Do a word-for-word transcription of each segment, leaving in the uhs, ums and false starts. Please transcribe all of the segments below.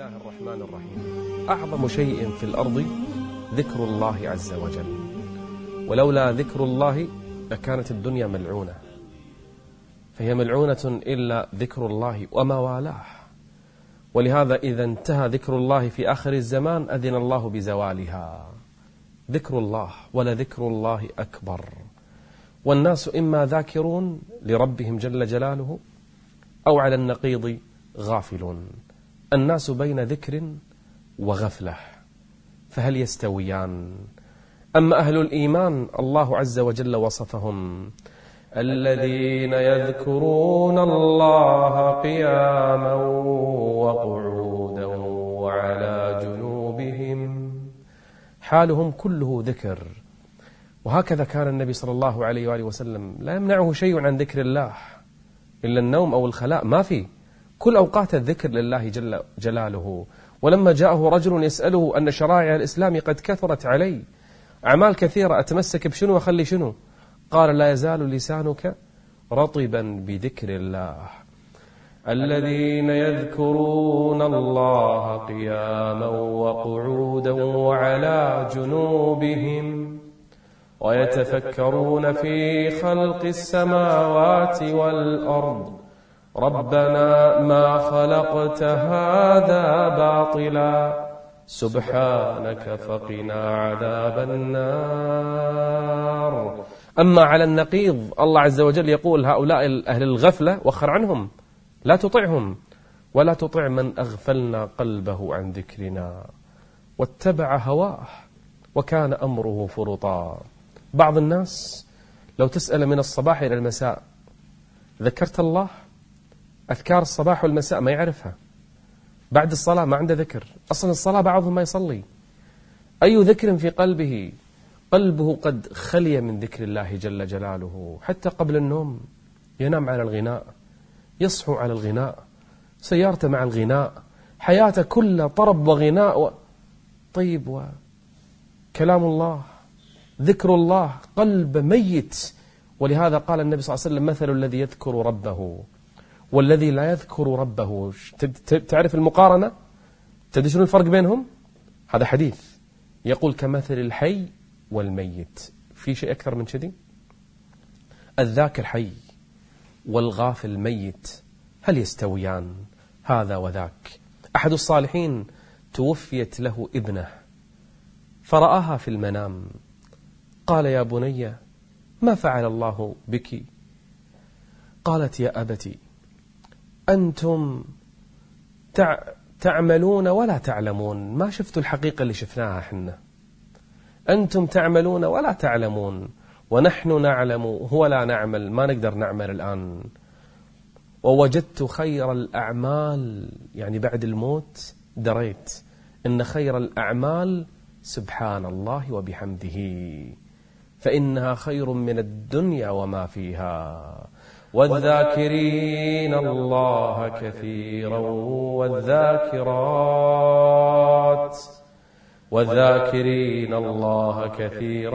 الله الرحمن الرحيم. أعظم شيء في الأرض ذكر الله عز وجل، ولولا ذكر الله لكانت الدنيا ملعونة، فهي ملعونة إلا ذكر الله وما والاه. ولهذا إذا انتهى ذكر الله في آخر الزمان أذن الله بزوالها. ذكر الله ولذكر الله أكبر. والناس إما ذاكرون لربهم جل جلاله أو على النقيض غافلون. الناس بين ذكر وغفلة، فهل يستويان؟ أما أهل الإيمان الله عز وجل وصفهم: الذين يذكرون الله قياما وقعودا وعلى جنوبهم، حالهم كله ذكر. وهكذا كان النبي صلى الله عليه وآله وسلم لا يمنعه شيء عن ذكر الله إلا النوم أو الخلاء، ما في، كل أوقات الذكر لله جل جلاله. ولما جاءه رجل يسأله أن شرائع الإسلام قد كثرت علي، أعمال كثيرة، أتمسك بشنو وأخلي شنو؟ قال: لا يزال لسانك رطبا بذكر الله. الذين يذكرون الله قياما وقعودا وعلى جنوبهم ويتفكرون في خلق السماوات والأرض ربنا ما خلقت هذا باطلا سبحانك فقنا عذاب النار. أما على النقيض الله عز وجل يقول: هؤلاء أهل الغفلة وخر عنهم، لا تطعهم ولا تطع من أغفلنا قلبه عن ذكرنا واتبع هواه وكان أمره فرطا. بعض الناس لو تسأل من الصباح إلى المساء: ذكرت الله؟ أذكار الصباح والمساء ما يعرفها، بعد الصلاة ما عنده ذكر، أصلا الصلاة بعضهم ما يصلي. أي ذكر في قلبه؟ قلبه قد خلي من ذكر الله جل جلاله. حتى قبل النوم ينام على الغناء، يصحو على الغناء، سيارته مع الغناء، حياته كلها طرب وغناء و... طيب، وكلام الله ذكر الله قلب ميت. ولهذا قال النبي صلى الله عليه وسلم: مثل الذي يذكر ربه والذي لا يذكر ربه. تعرف المقارنة؟ تدري شنو الفرق بينهم؟ هذا حديث يقول: كمثل الحي والميت. في شيء أكثر من كذي؟ الذاكر حي والغافل ميت، هل يستويان؟ هذا وذاك. أحد الصالحين توفيت له ابنه فرآها في المنام، قال: يا بني ما فعل الله بك؟ قالت: يا أبتي أنتم تعملون ولا تعلمون، ما شفتوا الحقيقة اللي شفناها احنا. أنتم تعملون ولا تعلمون ونحن نعلم هو لا نعمل، ما نقدر نعمل الآن. ووجدت خير الأعمال، يعني بعد الموت دريت إن خير الأعمال سبحان الله وبحمده، فإنها خير من الدنيا وما فيها. والذاكرين الله كثيرا والذاكرات والذاكرين الله كثيرا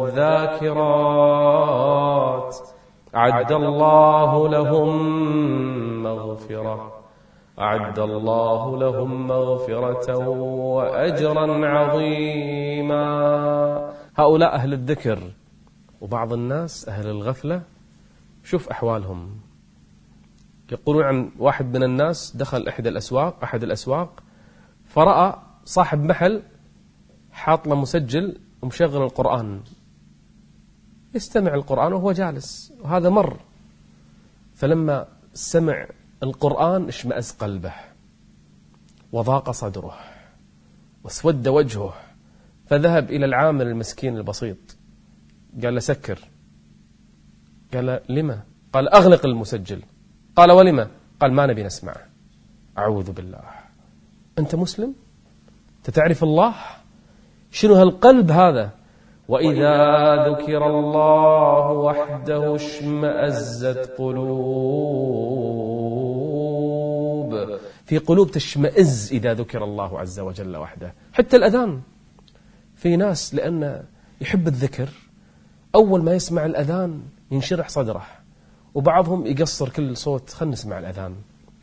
والذاكرات أعد الله لهم مغفرة أعد الله لهم مغفرة وأجرا عظيما. هؤلاء أهل الذكر. وبعض الناس أهل الغفلة، شوف أحوالهم. يقولون عن واحد من الناس دخل أحد الأسواق أحد الأسواق فرأى صاحب محل حاط له مسجل ومشغل القرآن، يستمع القرآن وهو جالس، وهذا مر. فلما سمع القرآن اشمأز قلبه وضاق صدره واسود وجهه، فذهب إلى العامل المسكين البسيط قال له: سكر. قال: لما؟ قال: أغلق المسجل. قال: ولما؟ قال: ما نبي نسمع. أعوذ بالله. أنت مسلم؟ تتعرف الله؟ شنو هالقلب هذا؟ وإذا ذكر الله وحده اشمأزت قلوب. في قلوب تشمئز إذا ذكر الله عز وجل وحده. حتى الأذان، في ناس لأنه يحب الذكر أول ما يسمع الأذان ينشرح صدره، وبعضهم يقصر كل صوت، خلنا نسمع الأذان.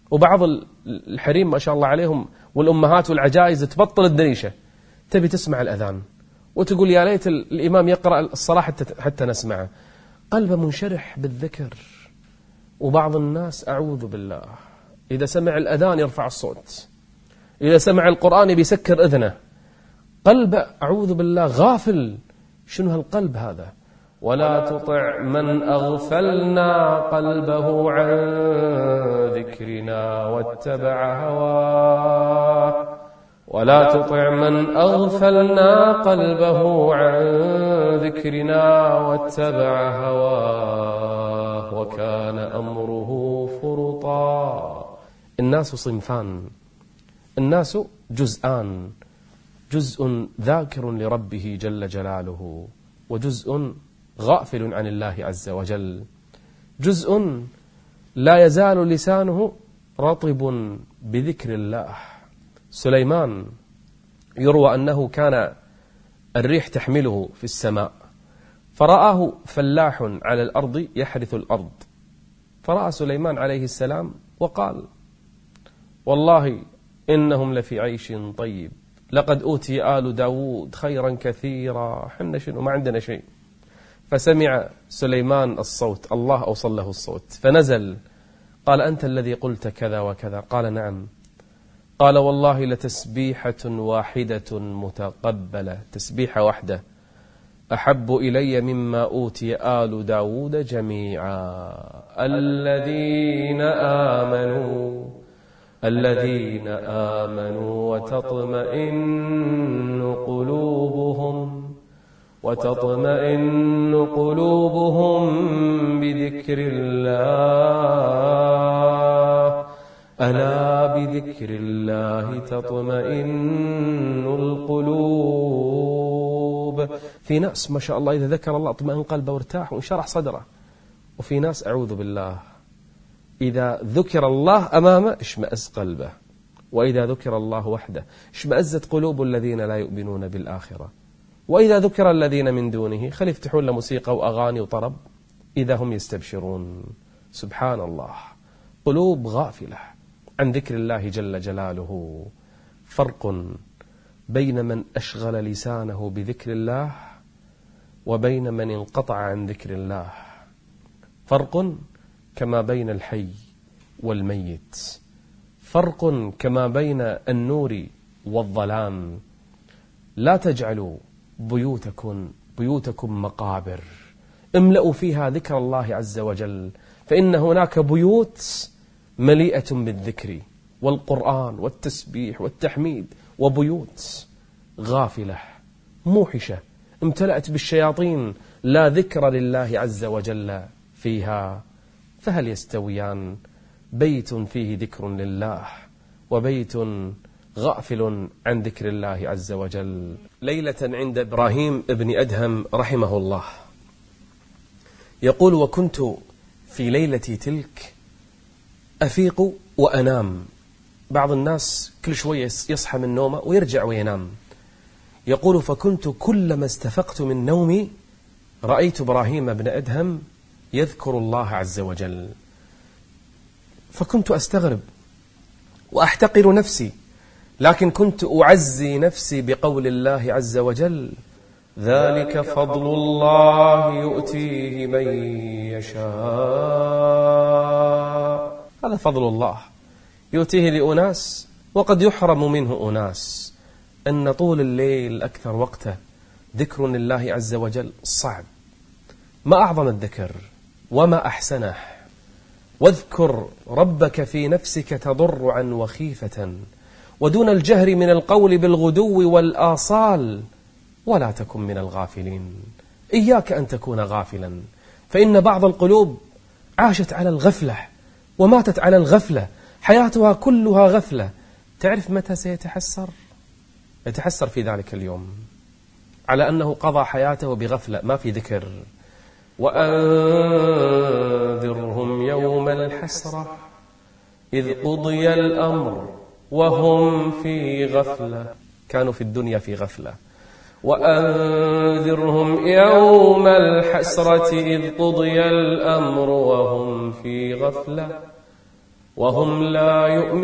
وبعض الحريم ما شاء الله عليهم والأمهات والعجائز تبطل الدريشة، تبي تسمع الأذان وتقول يا ليت الإمام يقرأ الصلاة حتى, حتى نسمعه، قلبه منشرح بالذكر. وبعض الناس أعوذ بالله إذا سمع الأذان يرفع الصوت، إذا سمع القرآن بيسكر إذنه، قلبه أعوذ بالله غافل. شنو هالقلب هذا؟ ولا تطع من أغفلنا قلبه عن ذكرنا واتبع هواه ولا تطع من أغفلنا قلبه عن ذكرنا واتبع هواه وكان أمره فرطا. الناس صنفان، الناس جزءان، جزء ذاكر لربه جل جلاله، وجزء غافل عن الله عز وجل. جزء لا يزال لسانه رطب بذكر الله. سليمان يروى أنه كان الريح تحمله في السماء، فرآه فلاح على الأرض يحرث الأرض، فرأى سليمان عليه السلام وقال والله إنهم لفي عيش طيب، لقد أوتي آل داود خيرا كثيرا، حنا شنو ما عندنا شيء. فسمع سليمان الصوت، الله أوصل له الصوت، فنزل قال أنت الذي قلت كذا وكذا؟ قال نعم. قال والله لتسبيحة واحدة متقبلة، تسبيحة واحدة أحب إلي مما أوتي آل داود جميعا. الذين آمنوا الذين آمنوا وتطمئن قلوبهم وتطمئن قلوبهم بذكر الله ألا بذكر الله تطمئن القلوب. في ناس ما شاء الله إذا ذكر الله اطمئن قلبه وارتاح وانشرح صدره، وفي ناس أعوذ بالله إذا ذكر الله أمامه اشمأز قلبه، وإذا ذكر الله وحده اشمأزت قلوب الذين لا يؤمنون بالآخرة، وإذا ذكر الذين من دونه خل يفتحون له موسيقى وأغاني وطرب إذا هم يستبشرون. سبحان الله، قلوب غافلة عن ذكر الله جل جلاله. فرق بين من أشغل لسانه بذكر الله وبين من انقطع عن ذكر الله. فرق كما بين الحي والميت، فرق كما بين النور والظلام. لا تجعلوا بيوتكم بيوتكم مقابر، املأوا فيها ذكر الله عز وجل، فإن هناك بيوت مليئة بالذكر والقرآن والتسبيح والتحميد، وبيوت غافلة موحشة امتلأت بالشياطين لا ذكر لله عز وجل فيها. فهل يستويان؟ بيت فيه ذكر لله وبيت غافل عن ذكر الله عز وجل. ليلة عند إبراهيم ابن أدهم رحمه الله يقول وكنت في ليلتي تلك أفيق وأنام. بعض الناس كل شوية يصحى من نومه ويرجع وينام. يقول فكنت كلما استفقت من نومي رأيت إبراهيم بن أدهم يذكر الله عز وجل، فكنت أستغرب وأحتقر نفسي، لكن كنت أعزي نفسي بقول الله عز وجل ذلك فضل الله يؤتيه من يشاء. هذا فضل الله يؤتيه لأناس وقد يحرم منه أناس. أن طول الليل أكثر وقته ذكر لله عز وجل صعب. ما أعظم الذكر وما أحسنه. واذكر ربك في نفسك تضرعا وخيفة ودون الجهر من القول بالغدو والآصال ولا تكن من الغافلين. إياك أن تكون غافلا، فإن بعض القلوب عاشت على الغفلة وماتت على الغفلة، حياتها كلها غفلة. تعرف متى سيتحسر؟ يتحسر في ذلك اليوم على أنه قضى حياته بغفلة، ما في ذكر. وأنذرهم يوم الحسرة إذ قضي الأمر وهم في غفلة. كانوا في الدنيا في غفلة. وأنذرهم يوم الحسرة إذ قضي الأمر وهم في غفلة وهم لا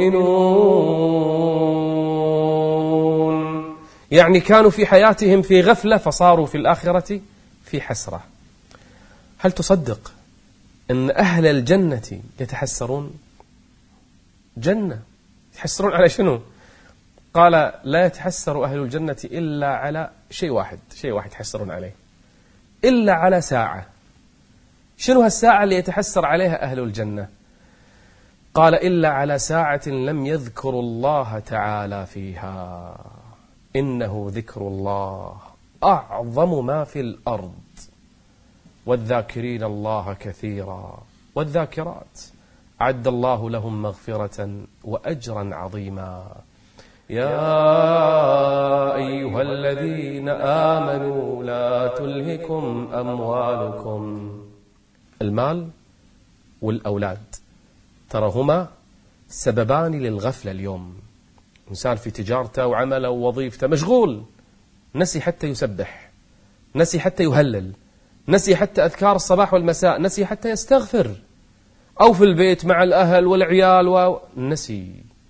يؤمنون. يعني كانوا في حياتهم في غفلة فصاروا في الآخرة في حسرة. هل تصدق أن أهل الجنة يتحسرون؟ جنة يتحسرون على شنو؟ قال لا يتحسر أهل الجنة إلا على شيء واحد، شيء واحد يتحسرون عليه، إلا على ساعة. شنو هالساعة اللي يتحسر عليها أهل الجنة؟ قال إلا على ساعة لم يذكروا الله تعالى فيها، إنه ذكر الله أعظم ما في الأرض، والذاكرين الله كثيرا والذاكرات أعد الله لهم مغفرة وأجرا عظيما. يا أيها الذين آمنوا لا تلهكم أموالكم. المال والأولاد ترى هما سببان للغفلة اليوم. إنسان في تجارته وعمله ووظيفته مشغول، نسي حتى يسبح، نسي حتى يهلل، نسي حتى أذكار الصباح والمساء، نسي حتى يستغفر، أو في البيت مع الأهل والعيال ونسي.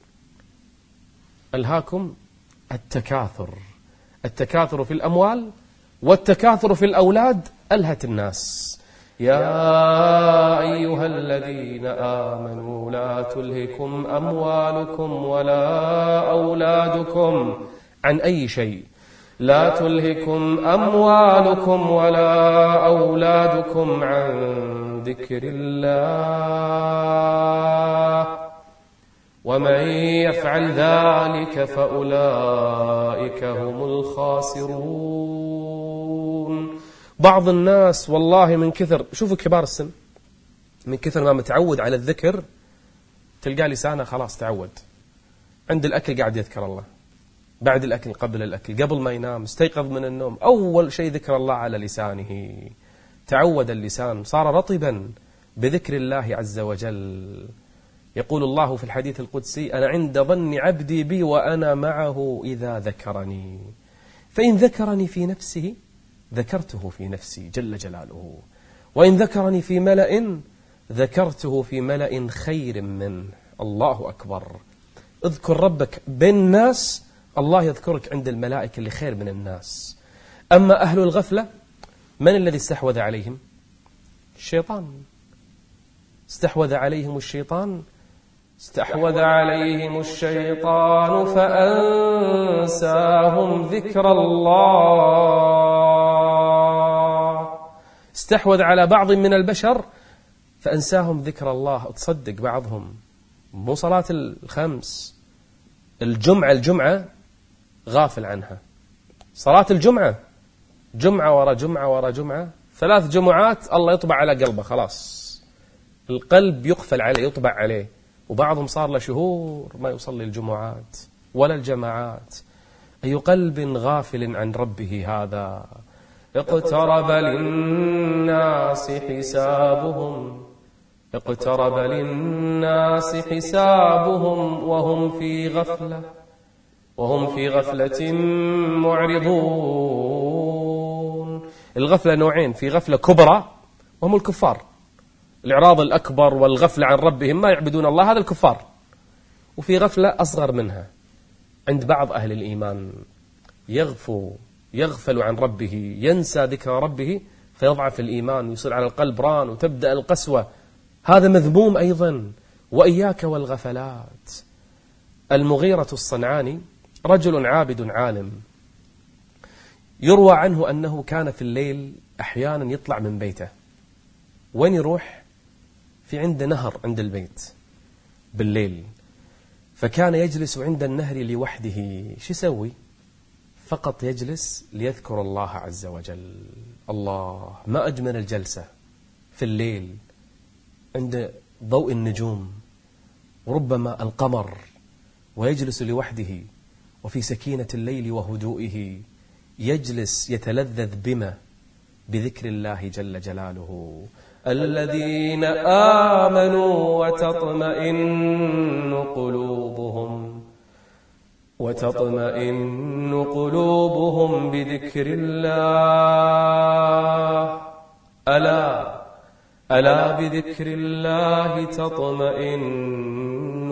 ألهاكم التكاثر، التكاثر في الأموال والتكاثر في الأولاد ألهت الناس. يا أيها الذين آمنوا لا تلهكم أموالكم ولا أولادكم عن أي شيء، لا تلهكم أموالكم ولا أولادكم عن ذكر الله ومن يفعل ذلك فأولئك هم الخاسرون. بعض الناس والله من كثر، شوفوا كبار السن، من كثر ما متعود على الذكر تلقى لسانه خلاص تعود. عند الأكل قاعد يذكر الله، بعد الأكل، قبل الأكل، قبل ما ينام، استيقظ من النوم، أول شيء ذكر الله على لسانه. تعود اللسان، صار رطبا بذكر الله عز وجل. يقول الله في الحديث القدسي: أنا عند ظن عبدي بي وأنا معه إذا ذكرني، فإن ذكرني في نفسه ذكرته في نفسي جل جلاله، وإن ذكرني في ملأ ذكرته في ملأ خير منه. الله أكبر. اذكر ربك بين الناس، الله يذكرك عند الملائكة اللي خير من الناس. أما أهل الغفلة من الذي استحوذ عليهم؟ الشيطان. استحوذ عليهم الشيطان استحوذ عليهم الشيطان فأنساهم ذكر الله. استحوذ على بعض من البشر فأنساهم ذكر الله. تصدق بعضهم مو صلاة الخمس، الجمعة الجمعة غافل عنها. صلاة الجمعة جمعة ورا جمعة ورا جمعة، ثلاث جمعات الله يطبع على قلبه، خلاص القلب يقفل عليه، يطبع عليه. وبعضهم صار له شهور ما يصلي الجمعات ولا الجماعات. أي قلب غافل عن ربه هذا. اقترب للناس حسابهم اقترب للناس حسابهم وهم في غفلة وهم في غفلة معرضون. الغفلة نوعين: في غفلة كبرى وهم الكفار، الإعراض الأكبر والغفلة عن ربهم، ما يعبدون الله، هذا الكفار. وفي غفلة أصغر منها عند بعض أهل الإيمان، يغفو يغفل عن ربه، ينسى ذكر ربه فيضعف الإيمان ويصير على القلب ران وتبدأ القسوة. هذا مذموم أيضا. وإياك والغفلات. المغيرة الصنعاني رجل عابد عالم، يروى عنه أنه كان في الليل أحيانا يطلع من بيته. وين يروح؟ في عند نهر عند البيت بالليل، فكان يجلس عند النهر لوحده. شو يسوي؟ فقط يجلس ليذكر الله عز وجل. الله، ما أجمل الجلسة في الليل عند ضوء النجوم وربما القمر، ويجلس لوحده وفي سكينة الليل وهدوئه يجلس يتلذذ بما بذكر الله جل جلاله. الذين آمنوا وتطمئن قلوبهم وتطمئن قلوبهم بذكر الله. ألا ألا بذكر الله تطمئن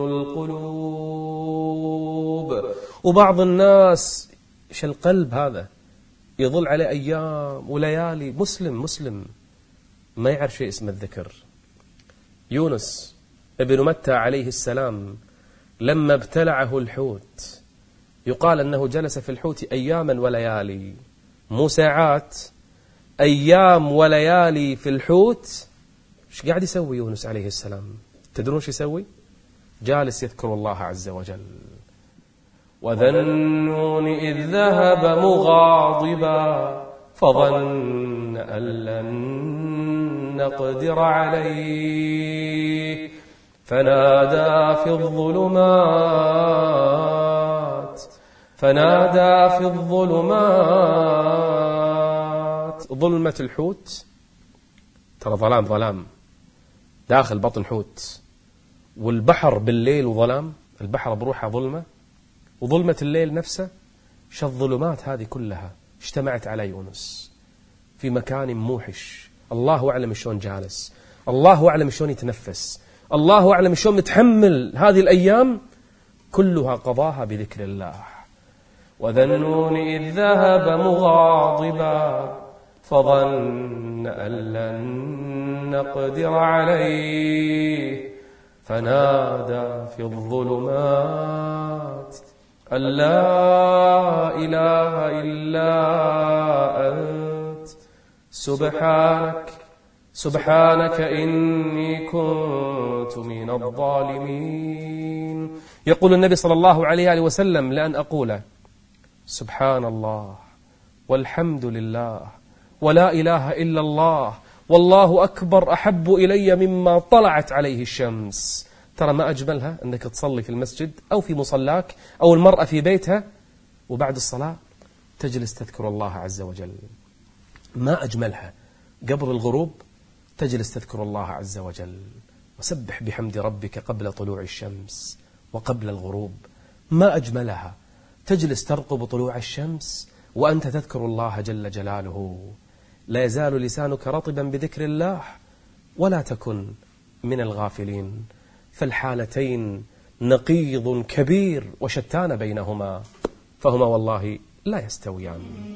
القلوب. وبعض الناس إيش القلب هذا يظل عليه أيام وليالي، مسلم مسلم ما يعرف شيء اسم الذكر. يونس ابن متى عليه السلام لما ابتلعه الحوت يقال أنه جلس في الحوت أياما وليالي، مو ساعات، أيام وليالي في الحوت. ايش قاعد يسوي يونس عليه السلام؟ تدرون ايش يسوي؟ جالس يذكر الله عز وجل. وذا النون إذ ذهب مغاضبا فظن أن لن نقدر عليه فنادى في الظلمات فنادى في الظلمات. ظلمة الحوت ترى ظلام ظلام داخل بطن حوت، والبحر بالليل وظلام، البحر بروحها ظلمة، وظلمة الليل نفسه. ش الظلمات هذه كلها اجتمعت على يونس في مكان موحش. الله أعلم شلون جالس، الله أعلم شلون يتنفس، الله أعلم شلون متحمل هذه الأيام كلها قضاها بذكر الله. وذا النون إذ ذهب مغاضبا فظن أن لن نقدر عليه فنادى في الظلمات أن لا إله إلا أنت سبحانك سبحانك إني كنت من الظالمين. يقول النبي صلى الله عليه وسلم لأن أقول سبحان الله والحمد لله ولا إله إلا الله والله أكبر أحب إلي مما طلعت عليه الشمس. ترى ما أجملها أنك تصلي في المسجد أو في مصلاك أو المرأة في بيتها وبعد الصلاة تجلس تذكر الله عز وجل. ما أجملها قبل الغروب تجلس تذكر الله عز وجل. وسبح بحمد ربك قبل طلوع الشمس وقبل الغروب. ما أجملها تجلس ترقب طلوع الشمس وأنت تذكر الله جل جلاله. لا يزال لسانك رطبا بذكر الله ولا تكن من الغافلين. فالحالتين نقيض كبير وشتان بينهما، فهما والله لا يستويان.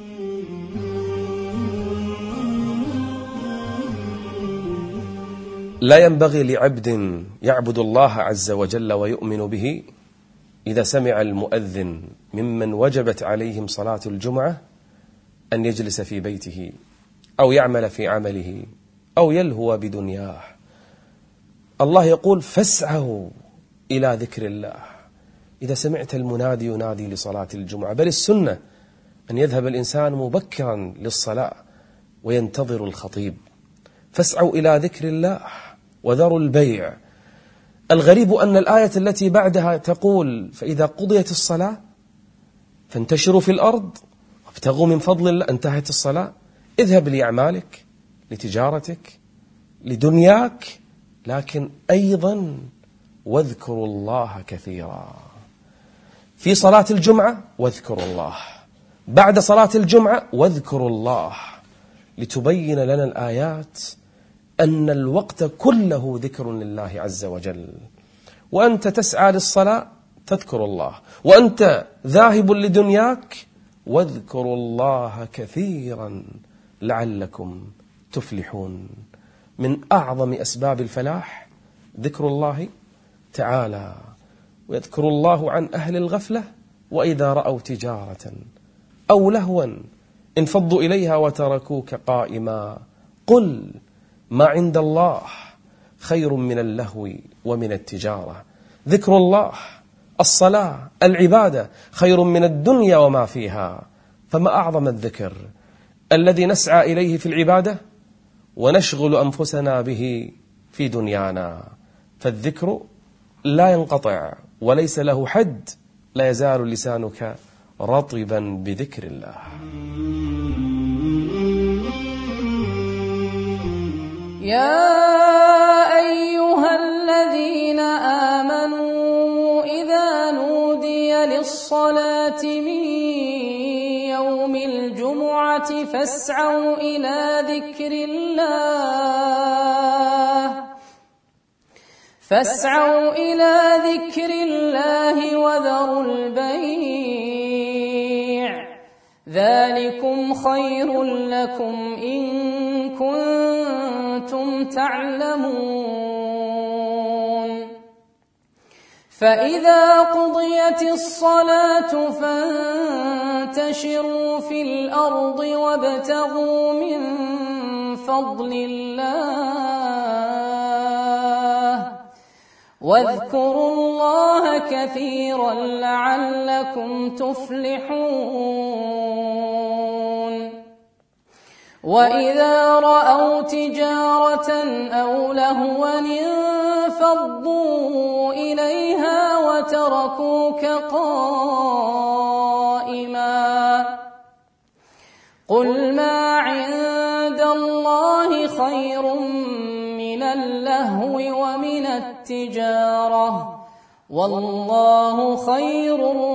لا ينبغي لعبد يعبد الله عز وجل ويؤمن به إذا سمع المؤذن ممن وجبت عليهم صلاة الجمعة أن يجلس في بيته أو يعمل في عمله أو يلهو بدنياه. الله يقول فاسعوا إلى ذكر الله. إذا سمعت المنادي ينادي لصلاة الجمعة، بل السنة أن يذهب الإنسان مبكرا للصلاة وينتظر الخطيب. فاسعوا إلى ذكر الله وذروا البيع. الغريب أن الآية التي بعدها تقول فإذا قضيت الصلاة فانتشروا في الأرض وابتغوا من فضل الله. انتهت الصلاة، اذهب لأعمالك، لتجارتك، لدنياك، لكن أيضا واذكروا الله كثيرا. في صلاة الجمعة واذكروا الله، بعد صلاة الجمعة واذكروا الله، لتبين لنا الآيات أن الوقت كله ذكر لله عز وجل. وأنت تسعى للصلاة تذكر الله، وأنت ذاهب لدنياك واذكروا الله كثيرا لعلكم تفلحون. من أعظم أسباب الفلاح ذكر الله تعالى. ويذكر الله عن أهل الغفلة وإذا رأوا تجارة أو لهوا انفضوا إليها وتركوك قائما. قل ما عند الله خير من اللهو ومن التجارة. ذكر الله، الصلاة، العبادة خير من الدنيا وما فيها. فما أعظم الذكر الذي نسعى إليه في العبادة ونشغل أنفسنا به في دنيانا. فالذكر لا ينقطع وليس له حد. لا يزال لسانك رطبا بذكر الله. يا أيها الذين آمنوا إذا نودي الصلاة من يوم الجمعة فاسعوا إلى ذكر الله فاسعوا إلى ذكر الله وذروا البيع ذلكم خير لكم إن كنتم تعلمون فإذا قضيت الصلاة فانتشروا في الأرض وابتغوا من فضل الله واذكروا الله كثيرا لعلكم تفلحون وإذا رأوا تجارة أو لهوا انفضوا إليها وتركوك قائما قل ما عند الله خير من اللهو ومن التجارة والله خير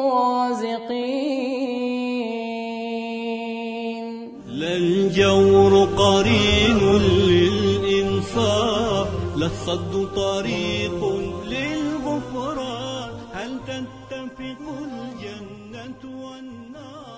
الرازقين. لا الجور قرين للإنصاف لا الصد طريق للغفران هل تتفق الجنة والنار